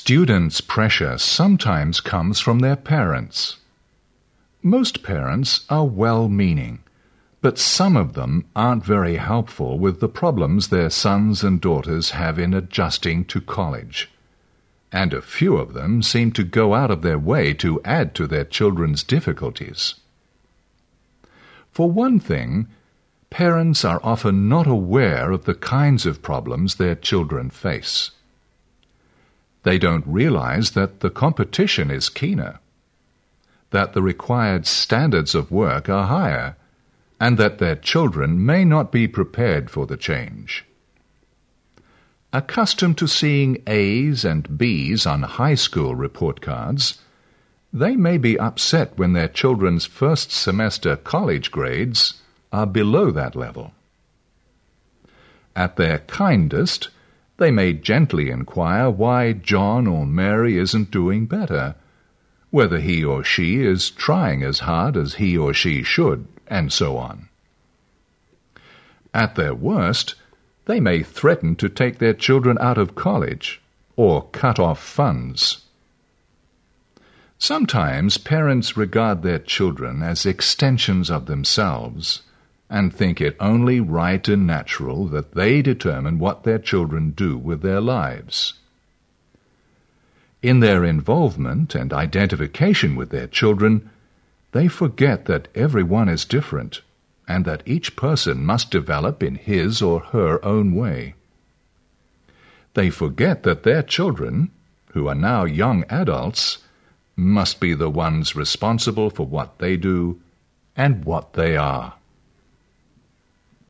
Students' pressure sometimes comes from their parents. Most parents are well-meaning, but some of them aren't very helpful with the problems their sons and daughters have in adjusting to college. And a few of them seem to go out of their way to add to their children's difficulties. For one thing, parents are often not aware of the kinds of problems their children face. They don't realize that the competition is keener, that the required standards of work are higher, and that their children may not be prepared for the change. Accustomed to seeing A's and B's on high school report cards, they may be upset when their children's first semester college grades are below that level. At their kindest, they may gently inquire why John or Mary isn't doing better, whether he or she is trying as hard as he or she should, and so on. At their worst, they may threaten to take their children out of college or cut off funds. Sometimes parents regard their children as extensions of themselves and think it only right and natural that they determine what their children do with their lives. In their involvement and identification with their children, they forget that everyone is different and that each person must develop in his or her own way. They forget that their children, who are now young adults, must be the ones responsible for what they do and what they are.